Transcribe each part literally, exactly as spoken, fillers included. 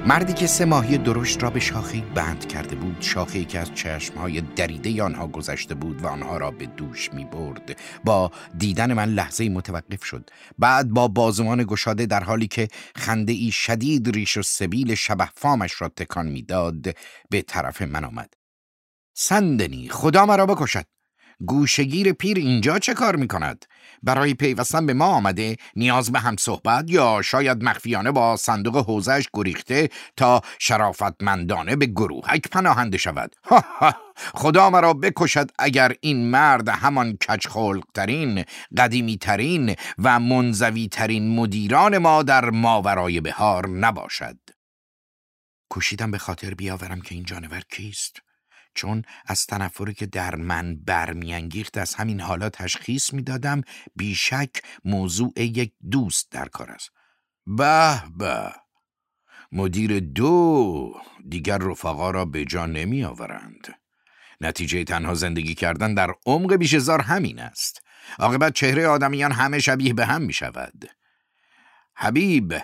مردی که سه ماهی درشت را به شاخه‌ای بند کرده بود، شاخه‌ای که از چشمهای دریده آنها گذشته بود و آنها را به دوش می برد، با دیدن من لحظه‌ای متوقف شد. بعد با بازوان گشاده در حالی که خنده‌ای شدید ریش و سبیل شبح فامش را تکان می داد به طرف من آمد. سندنی، خدا مرا بکشد. گوشگیر پیر اینجا چه کار می کند؟ برای پیوستن به ما آمده؟ نیاز به هم صحبت یا شاید مخفیانه با صندوق حوزه‌اش گریخته تا شرافتمندانه به گروهک پناهنده شود؟ ها ها، خدا مرا بکشد اگر این مرد همان کجخلق‌ترین، قدیمی‌ترین و منزوی‌ترین مدیران ما در ماورای بهار نباشد. کوشیدم به خاطر بیاورم که این جانور کیست، چون از تنفری که در من برمیانگیخت از همین حالا تشخیص میدادم بیشک موضوع یک دوست در کار است. به به، مدیر دو دیگر رفقا را به جا نمی آورند. نتیجه تنها زندگی کردن در عمق بیشه‌زار همین است. عاقبت چهره آدمیان همه شبیه به هم می شود. حبیب،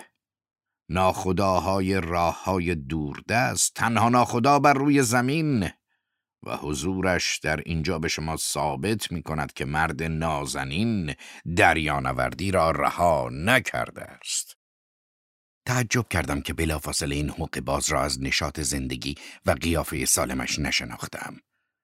ناخداهای راههای دوردست، تنها ناخدا بر روی زمین، و حضورش در اینجا به شما ثابت می کند که مرد نازنین دریانوردی را رها نکرده است. تعجب کردم که بلافاصله این حقه باز را از نشاط زندگی و قیافه سالمش نشناختم.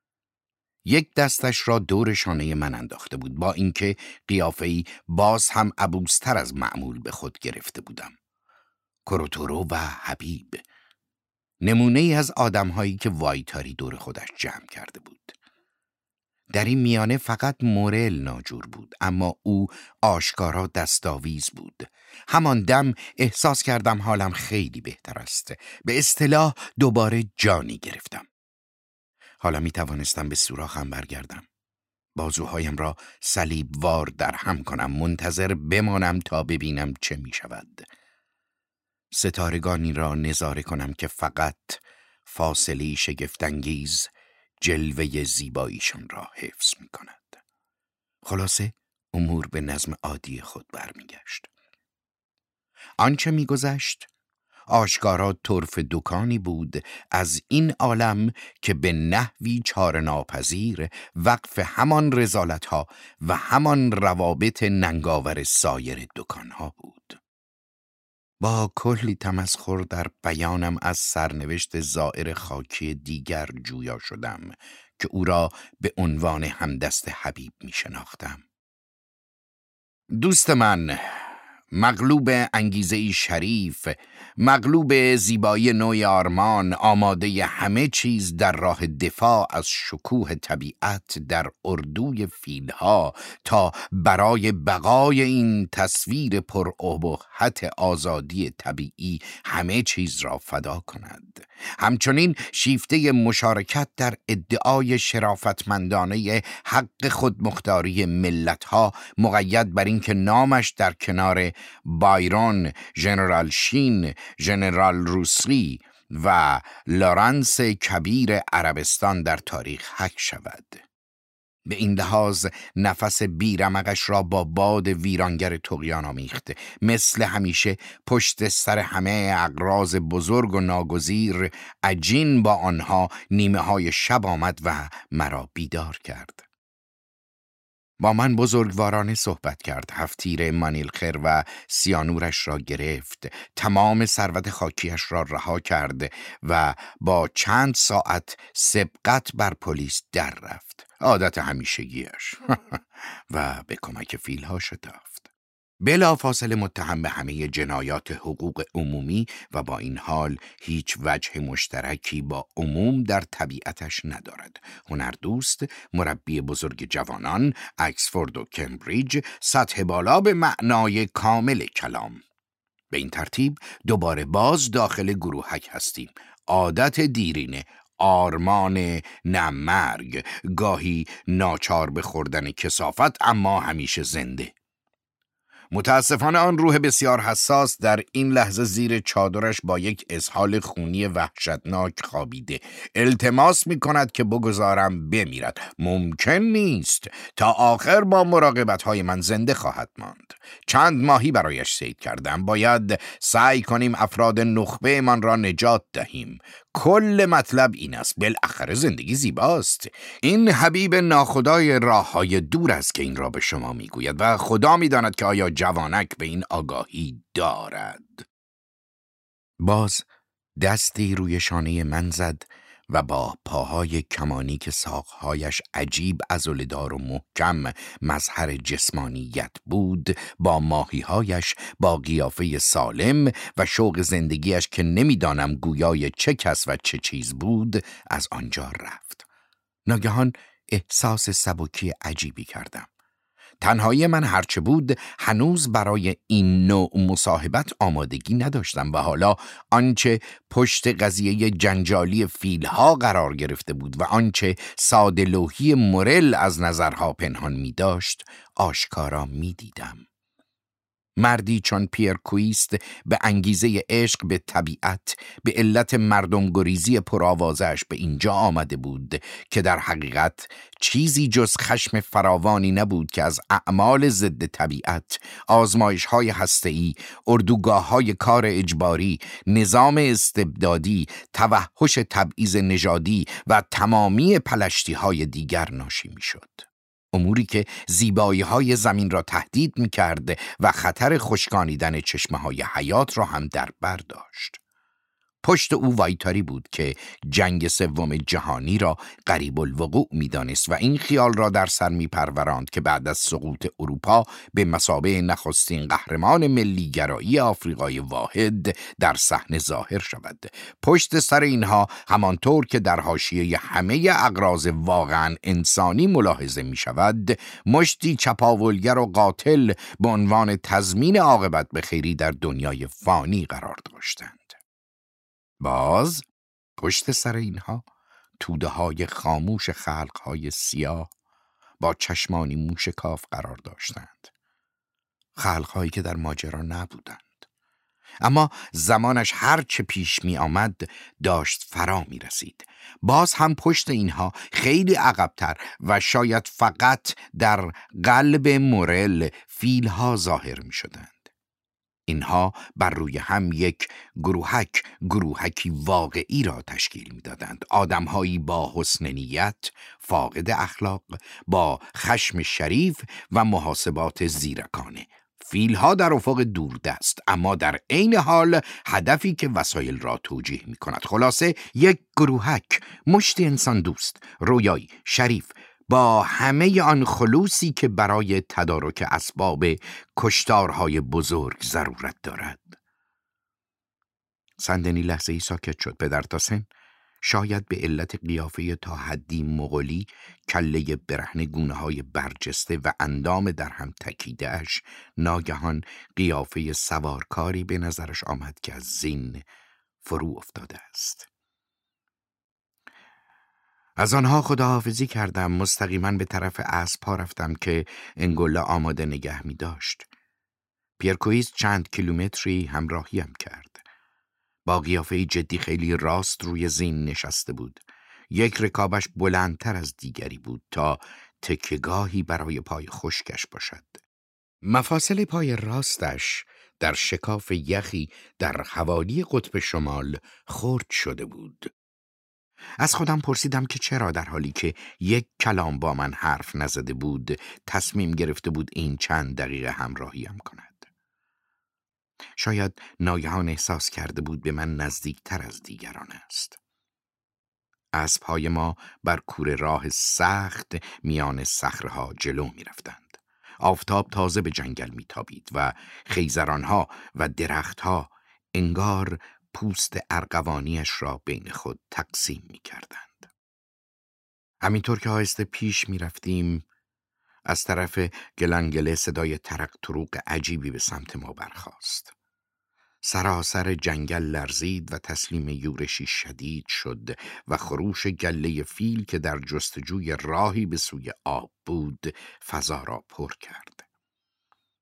یک دستش را دور شانه من انداخته بود، با اینکه قیافه‌ای باز هم عبوس‌تر از معمول به خود گرفته بودم. کروتورو و حبیب، نمونه ای از آدم هایی که وایتاری دور خودش جمع کرده بود. در این میانه فقط مورل ناجور بود، اما او آشکارا دستاویز بود. همان دم احساس کردم حالم خیلی بهتر است. به اصطلاح دوباره جانی گرفتم. حالا می توانستم به سوراخم برگردم. بازوهایم را صلیبوار در هم کنم، منتظر بمانم تا ببینم چه می شود. ستارگانی را نظاره کنم که فقط فاصله شگفت‌انگیز جلوه زیباییشان را حفظ می کند. خلاصه امور به نظم عادی خود برمیگشت. آنچه می گذشت آشکارا طرف دکانی بود از این عالم که به نحوی چاره‌ناپذیر وقف همان رذالت‌ها و همان روابط ننگاور سایر دکان‌ها بود. با کلی تمسخر در بیانم از سرنوشت زائر خاکی دیگر جویا شدم که او را به عنوان همدست حبیب می شناختم. دوست من، مغلوب انگیزه‌ای شریف، مغلوب زیبایی نوع آرمان، آماده همه چیز در راه دفاع از شکوه طبیعت در اردوی فیلها تا برای بقای این تصویر پر ابهت آزادی طبیعی همه چیز را فدا کند. همچنین شیفته مشارکت در ادعای شرافتمندانه حق خودمختاری ملتها، مقید بر این که نامش در کنار بایرون، ژنرال شین، ژنرال روسلی و لارنس کبیر عربستان در تاریخ حک شود. به این لحاظ نفس بیرمقش را با باد ویرانگر طغیان آمیخت. مثل همیشه پشت سر همه اغراض بزرگ و ناگزیر عجین با آنها نیمه های شب آمد و مرا بیدار کرد. با من بزرگوارانه صحبت کرد. هفتیر مانیلخر و سیانورش را گرفت، تمام ثروت خاکیش را رها کرد و با چند ساعت سبقت بر پلیس در رفت. عادت همیشگیش و به کمک فیلها شتافت. بلا فاصله متهم به همه جنایات حقوق عمومی و با این حال هیچ وجه مشترکی با عموم در طبیعتش ندارد. هنردوست، مربی بزرگ جوانان، اکسفورد و کمبریج، سطح بالا به معنای کامل کلام. به این ترتیب دوباره باز داخل گروهک هستیم. عادت دیرینه، آرمان نه مرگ، گاهی ناچار به خوردن کثافت اما همیشه زنده. متاسفانه آن روح بسیار حساس در این لحظه زیر چادرش با یک اسهال خونی وحشتناک خوابیده. التماس می کند که بگذارم بمیرد. ممکن نیست. تا آخر با مراقبت‌های من زنده خواهد ماند. چند ماهی برایش صید کردم. باید سعی کنیم افراد نخبه من را نجات دهیم. کل مطلب این است. بالاخره زندگی زیباست. این حبیب ناخدای راه‌های دور است که این را به شما میگوید و خدا میداند که آیا جوانک به این آگاهی دارد. باز دستی روی شانه من زد و با پاهای کمانی که ساقهایش عجیب عضله‌دار و محکم مظهر جسمانیت بود، با ماهیهایش، با قیافه سالم و شوق زندگیش که نمیدانم گویای چه کس و چه چیز بود، از آنجا رفت. ناگهان احساس سبکی عجیبی کردم. تنهایی من هرچه بود هنوز برای این نوع مصاحبت آمادگی نداشتم و حالا آنچه پشت قضیه جنجالی فیلها قرار گرفته بود و آنچه ساده لوحی مورل از نظرها پنهان می داشت آشکارا می دیدم. مردی چون پیر کویست به انگیزه عشق به طبیعت، به علت مردم گریزی پرآوازش به اینجا آمده بود که در حقیقت چیزی جز خشم فراوانی نبود که از اعمال ضد طبیعت، آزمایش‌های هسته‌ای، اردوگاه‌های کار اجباری، نظام استبدادی، توحش تبعیض نژادی و تمامی پلشتی‌های دیگر ناشی می‌شد. اموری که زیبایی‌های زمین را تهدید می‌کرد و خطر خشکانیدن چشمه‌های حیات را هم در بر داشت. پشت او وایتاری بود که جنگ سوم جهانی را قریب الوقوع می‌دانست و این خیال را در سر می‌پروراند که بعد از سقوط اروپا به مثابه نخستین قهرمان ملی‌گرایی آفریقای واحد در صحنه ظاهر شود. پشت سر اینها همانطور که در حاشیه همه اغراض واقعاً انسانی ملاحظه می‌شود، مشتی چپاولگر و قاتل به عنوان تضمین عاقبت به خیری در دنیای فانی قرار داشتند. باز پشت سر اینها توده های خاموش خلق های سیاه با چشمانی موشکاف قرار داشتند. خلق هایی که در ماجرا نبودند، اما زمانش هر چه پیش می آمد داشت فرا می رسید. باز هم پشت اینها خیلی عقبتر و شاید فقط در قلب مورل فیلها ظاهر می شدند. اینها بر روی هم یک گروهک گروهکی واقعی را تشکیل می دادند. آدمهایی با حسن نیت، فاقد اخلاق، با خشم شریف و محاسبات زیرکانه. فیلها در افق دوردست، اما در عین حال هدفی که وسایل را توجیه می کند. خلاصه یک گروهک، مشت انسان دوست، رویایی، شریف، با همه آن خلوصی که برای تدارک اسباب کشتارهای بزرگ ضرورت دارد. سندنی لحظه ای ساکت شد. پدر تاسن، شاید به علت قیافه تا حدی مغولی، کله برهنه، گونه های برجسته و اندام در هم تکیده اش، ناگهان قیافه سوارکاری به نظرش آمد که از زین فرو افتاده است. از آنها خداحافظی کردم. مستقیما به طرف اسب‌ها رفتم که انگولا آماده نگه می داشت. پیرکویز چند کیلومتری همراهیم کرد. با قیافه جدی خیلی راست روی زین نشسته بود. یک رکابش بلندتر از دیگری بود تا تکیه‌گاهی برای پای خشکش باشد. مفاصل پای راستش در شکاف یخی در حوالی قطب شمال خرد شده بود. از خودم پرسیدم که چرا در حالی که یک کلام با من حرف نزده بود تصمیم گرفته بود این چند دقیقه همراهیم کند. شاید ناگهان احساس کرده بود به من نزدیکتر از دیگران است. اسب‌های ما بر کوره راه سخت میان صخره‌ها جلو می رفتند. آفتاب تازه به جنگل می تابید و خیزرانها و درختها انگار پوست ارغوانیش را بین خود تقسیم می کردند. همینطور که آهسته پیش می رفتیم، از طرف گلنگله صدای ترق تروق عجیبی به سمت ما برخاست. سراسر جنگل لرزید و تسلیم یورشی شدید شد و خروش گله فیل که در جستجوی راهی به سوی آب بود فضا را پر کرد.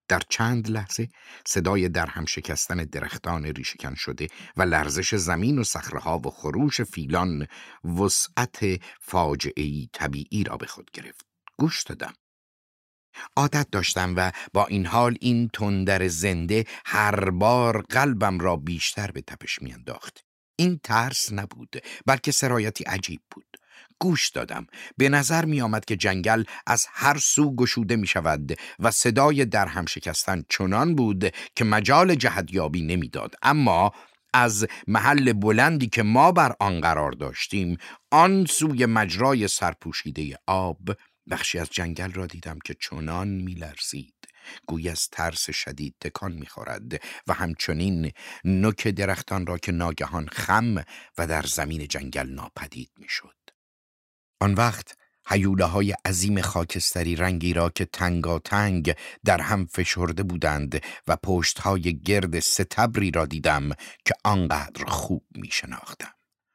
در چند لحظه صدای درهم شکستن درختان ریشه‌کن شده و لرزش زمین و صخره‌ها و خروش فیلان وسعت فاجعه‌ای طبیعی را به خود گرفت. گوش دادم. عادت داشتم و با این حال این تندر زنده هر بار قلبم را بیشتر به تپش میانداخت. این ترس نبود، بلکه سرایتی عجیب بود. گوش دادم. به نظر می آمد که جنگل از هر سو گشوده می شود و صدای درهم شکستن چنان بود که مجال جهتیابی نمی داد. اما از محل بلندی که ما بر آن قرار داشتیم، آن سوی مجرای سرپوشیده آب، بخشی از جنگل را دیدم که چنان می لرزید، گوی از ترس شدید تکان می خورد و همچنین نوک درختان را که ناگهان خم و در زمین جنگل ناپدید می شد. آن وقت هیوله های عظیم خاکستری رنگی را که تنگاتنگ در هم فشرده بودند و پشت های گرد ستبری را دیدم که آنقدر خوب می شناختم.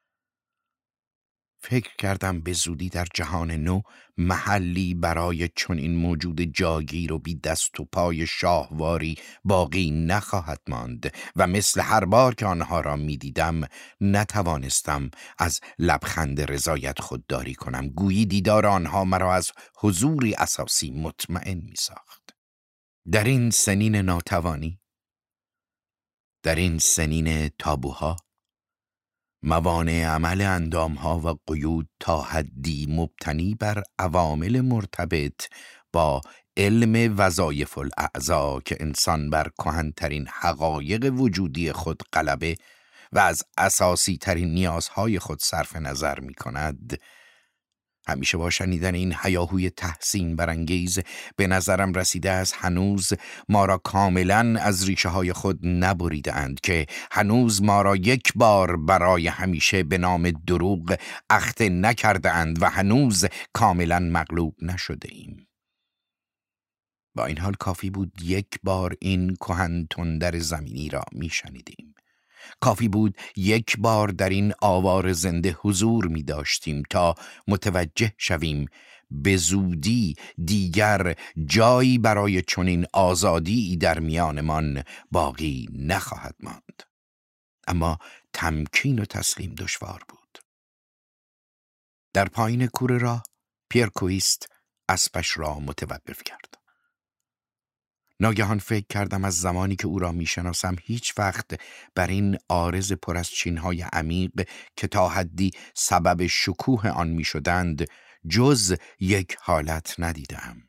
فکر کردم به زودی در جهان نو محلی برای چون این موجود جاگیر و بی دست و پای شاهواری باقی نخواهد ماند و مثل هر بار که آنها را می دیدم نتوانستم از لبخند رضایت خودداری کنم. گویی دیدار آنها مرا از حضوری اساسی مطمئن می ساخت. در این سنین ناتوانی، در این سنین تابوها، موانع عمل اندامها و قیود تا حدی مبتنی بر عوامل مرتبط با علم وظایف الاعضا که انسان بر کهن‌ترین حقایق وجودی خود غلبه و از اساسی ترین نیازهای خود صرف نظر می کند، همیشه با شنیدن این هیاهوی تحسین برانگیز به نظرم رسیده از هنوز ما را کاملا از ریشه های خود نبریده اند، که هنوز ما را یک بار برای همیشه به نام دروغ اخته نکرده اند و هنوز کاملا مغلوب نشده ایم. با این حال کافی بود یک بار این کهن تندر زمینی را می شنیدیم. کافی بود یک بار در این آوار زنده حضور می داشتیم تا متوجه شویم به زودی دیگر جایی برای چنین آزادی در میانمان باقی نخواهد ماند. اما تمکین و تسلیم دشوار بود. در پایین کوره راه پیر کویست اسبش را متوقف کرد. ناگهان فکر کردم از زمانی که او را میشناسم هیچ وقت بر این عارض پر از چینهای عمیق که تا حدی سبب شکوه آن میشدند جز یک حالت ندیدم.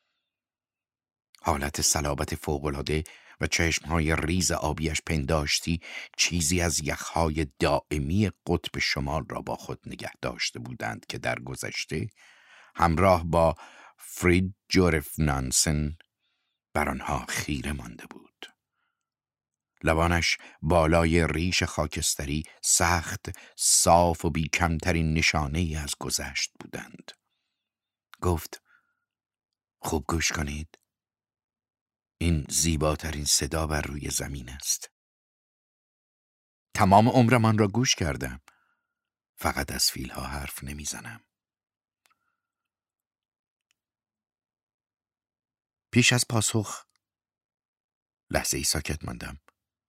حالت صلابت فوق‌العاده و چشمهای ریز آبیش پنداشتی چیزی از یخهای دائمی قطب شمال را با خود نگه داشته بودند که در گذشته همراه با فریدجوف نانسن بر آنها خیره مانده بود. لبانش بالای ریش خاکستری سخت صاف و بی کمترین نشانه ای از گذشت بودند. گفت: خوب گوش کنید. این زیباترین صدا بر روی زمین است. تمام عمرمان را گوش کردم. فقط از فیلها حرف نمیزنم. پیش از پاسخ لحظه ای ساکت ماندم.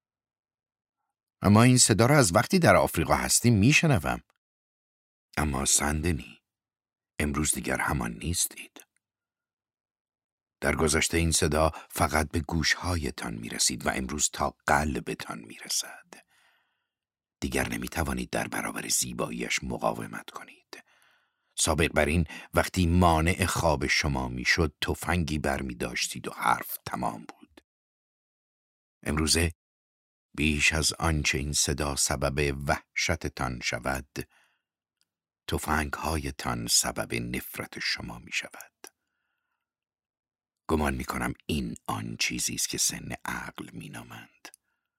اما این صدا را از وقتی در آفریقا هستیم میشنوم. اما سندنی، امروز دیگر همان نیستید. در گذشته این صدا فقط به گوشهایتان میرسید و امروز تا قلبتان میرسد. دیگر نمیتوانید در برابر زیباییش مقاومت کنید. سابق بر این وقتی مانع خواب شما میشد تفنگی برمی داشتید و حرف تمام بود. امروزه بیش از آنچه این صدا سبب وحشتتان شود، تفنگ‌هایتان سبب نفرت شما می شود. گمان می کنم این آن چیزی است که سن عقل می نامند.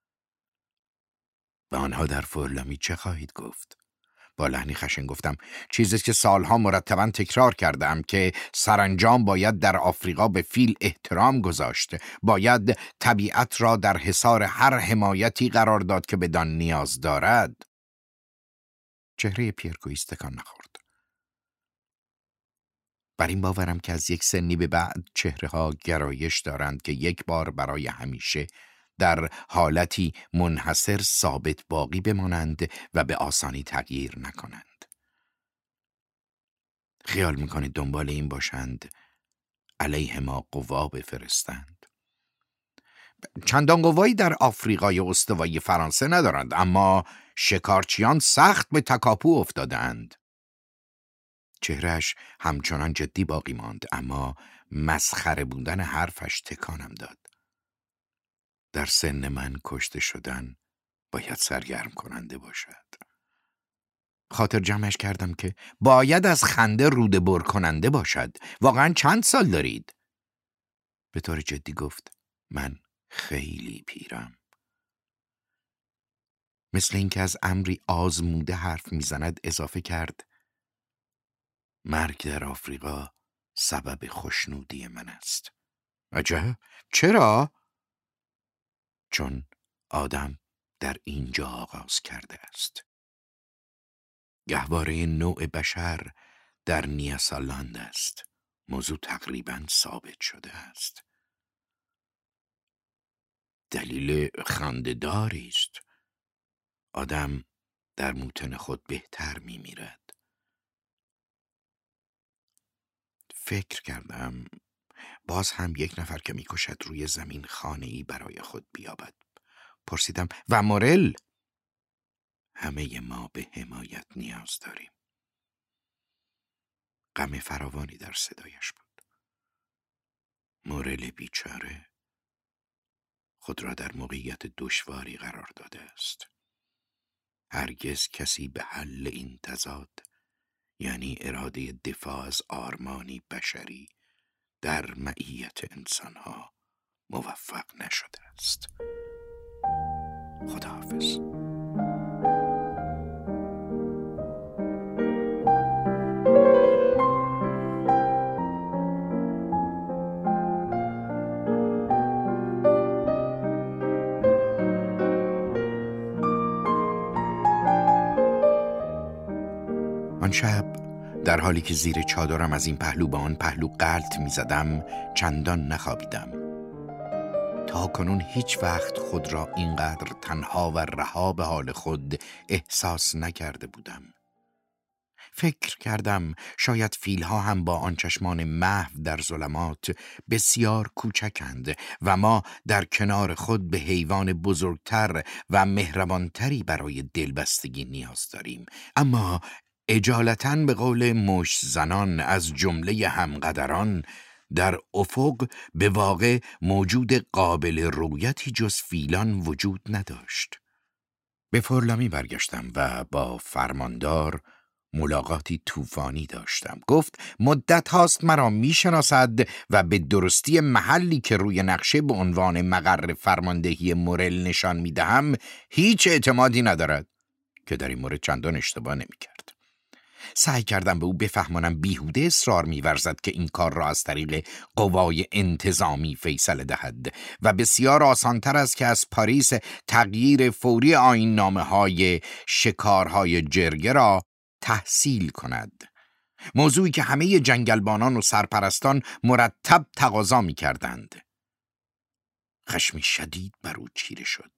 به آنها در فورلامی چه خواهید گفت؟ با لحنی خشن گفتم: چیزی که سالها مرتباً تکرار کردم که سرانجام باید در آفریقا به فیل احترام گذاشت، باید طبیعت را در حصار هر حمایتی قرار داد که بدان نیاز دارد. چهره پیر کویست تکان نخورد. بر این باورم که از یک سنی به بعد چهره‌ها گرایش دارند که یک بار برای همیشه در حالتی منحصر ثابت باقی بمانند و به آسانی تغییر نکنند. خیال میکنید دنبال این باشند علیه ما قوا بفرستند؟ چندان قوایی در آفریقای استوایی فرانسه ندارند، اما شکارچیان سخت به تکاپو افتادند. چهرهش همچنان جدی باقی ماند، اما مسخره بودن حرفش تکانم داد. در سن من کشته شدن باید سرگرم کننده باشد. خاطر جمعش کردم که باید از خنده روده بر کننده باشد. واقعا چند سال دارید؟ به طور جدی گفت من خیلی پیرم. مثل اینکه از امری آزموده حرف میزند اضافه کرد مرگ در آفریقا سبب خوشنودی من است. عجب؟ چرا؟ چون آدم در اینجا آغاز کرده است. گهواره نوع بشر در نیاسالاند است. موضوع تقریباً ثابت شده است. دلیل خنده‌داری است. آدم در موطن خود بهتر می میرد. فکر کردم باز هم یک نفر که می کشد روی زمین خانه‌ای برای خود بیابد. پرسیدم و مورل؟ همه ما به حمایت نیاز داریم. غم فراوانی در صدایش بود. مورل بیچاره خود را در موقعیت دشواری قرار داده است. هرگز کسی به حل این تضاد، یعنی اراده دفاع از آرمانی بشری در معیت انسانها، موفق نشده است. خداحافظ. آن شب در حالی که زیر چادرم از این پهلو به آن پهلو غلط می زدم چندان نخوابیدم. تا کنون هیچ وقت خود را اینقدر تنها و رها به حال خود احساس نکرده بودم. فکر کردم شاید فیلها هم با آن چشمان محو در ظلمات بسیار کوچکند و ما در کنار خود به حیوان بزرگتر و مهربانتری برای دلبستگی نیاز داریم. اما اجالتاً به قول مشت زنان از جمله همقدران، در افق به واقع موجود قابل رویتی جز فیلان وجود نداشت. به فورلامی برگشتم و با فرماندار ملاقاتی طوفانی داشتم. گفت مدت هاست مرا میشناسد و به درستی محلی که روی نقشه به عنوان مقر فرماندهی مورل نشان میدهم هیچ اعتمادی ندارد، که در این مورد چندان اشتباه نمیکرد. سعی کردم به او بفهمانم بیهوده اصرار می‌ورزد که این کار را از طریق قوای انتظامی فیصله دهد و بسیار آسانتر است که از پاریس تغییر فوری آیین‌نامه‌های شکارهای جرگه را تحصیل کند. موضوعی که همه جنگلبانان و سرپرستان مرتب تقاضا می‌کردند. خشمی شدید بر او چیره شد.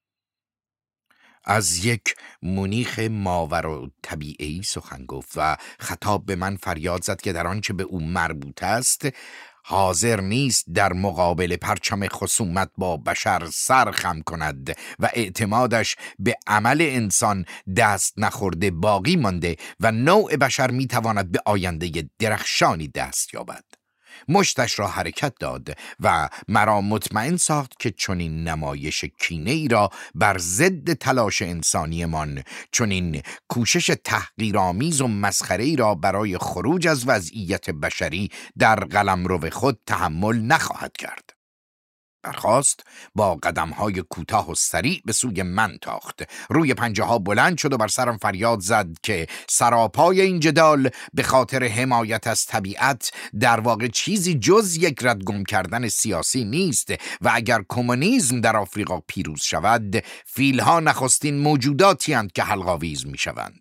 از یک منیخ ماور و طبیعی سخن گفت و خطاب به من فریاد زد که در آنچه به او مربوط است حاضر نیست در مقابل پرچم خصومت با بشر سر خم کند و اعتمادش به عمل انسان دست نخورده باقی مانده و نوع بشر میتواند به آینده درخشانی دست یابد. مشتش را حرکت داد و مرا مطمئن ساخت که چنین نمایش کینه ای را بر ضد تلاش انسانیمان، چنین کوشش تحقیرآمیز و مسخره ای را برای خروج از وضعیت بشری در قلمرو خود تحمل نخواهد کرد. برخاست، با قدم‌های کوتاه و سریع به سوی من تاخت. روی پنجه ها بلند شد و بر سرم فریاد زد که سراپای این جدال به خاطر حمایت از طبیعت در واقع چیزی جز یک ردگم کردن سیاسی نیست و اگر کمونیسم در آفریقا پیروز شود، فیلها نخستین موجوداتی اند که حلق‌آویز می‌شوند.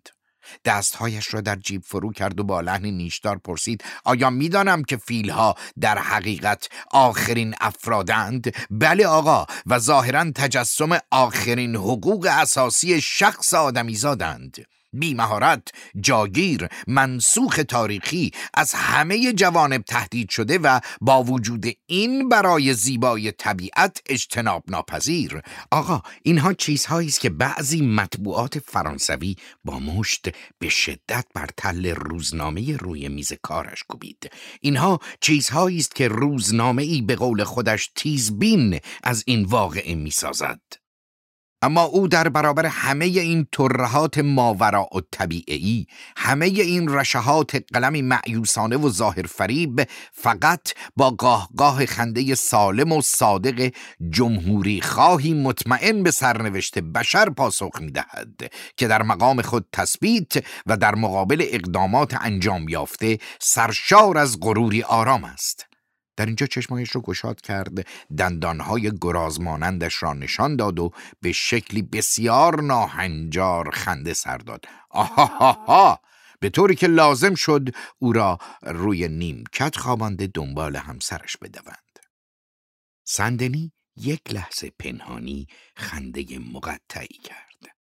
دستهایش را در جیب فرو کرد و با لحن نیشدار پرسید: آیا می‌دانم که فیل‌ها در حقیقت آخرین افرادند؟ بله آقا، و ظاهراً تجسم آخرین حقوق اساسی شخص آدمیزادند. بی‌مهارت، جاگیر، منسوخ تاریخی، از همه جوانب تهدید شده و با وجود این برای زیبای طبیعت اجتناب ناپذیر. آقا، اینها چیزهایی است که بعضی مطبوعات فرانسوی با مشت به شدت بر تل روزنامه روی میز کارش کوبید. اینها چیزهایی است که روزنامه‌ای به قول خودش تیزبین از این واقعه می‌سازد. اما او در برابر همه این ترهات ماوراء الطبیعی، همه این رشحات قلمی مأیوسانه و ظاهر فریب، فقط با گاه گاه خنده سالم و صادق جمهوری خواهی مطمئن به سرنوشت بشر پاسخ می‌دهد که در مقام خود تثبیت و در مقابل اقدامات انجام یافته سرشار از غروری آرام است. در اینجا چشمایش رو گشاد کرد، دندانهای گرازمانندش را نشان داد و به شکلی بسیار ناهنجار خنده سر داد. آهاهاها! به طوری که لازم شد او را روی نیمکت خوابانده دنبال همسرش بدوند. سندنی یک لحظه پنهانی خنده مقطعی کرد.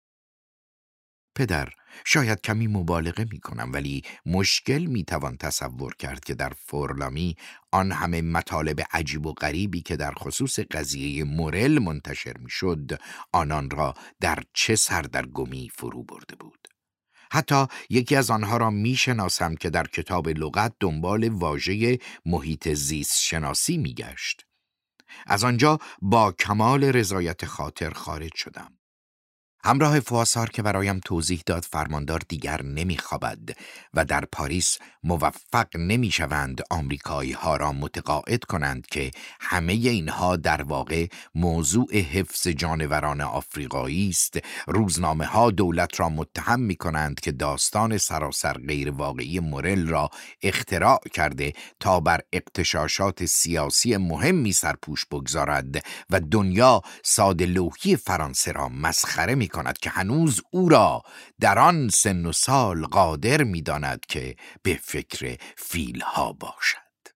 پدر، شاید کمی مبالغه می کنم، ولی مشکل می توان تصور کرد که در فورلامی آن همه مطالب عجیب و غریبی که در خصوص قضیه مورل منتشر می شد، آنان را در چه سردرگمی فرو برده بود. حتی یکی از آنها را می شناسم که در کتاب لغت دنبال واژه محیط زیست شناسی می گشت. از آنجا با کمال رضایت خاطر خارج شدم. همراه فواسار که برایم توضیح داد فرماندار دیگر نمی‌خوابد و در پاریس موفق نمی‌شوند آمریکایی ها را متقاعد کنند که همه اینها در واقع موضوع حفظ جانوران آفریقایی است، روزنامه ها دولت را متهم می‌کنند که داستان سراسر غیر واقعی مورل را اختراع کرده تا بر اغتشاشات سیاسی مهمی سرپوش بگذارد و دنیا ساده لوحی فرانسه را مسخره می کند که هنوز او را در آن سن و سال قادر می داند که به فکر فیلها باشد.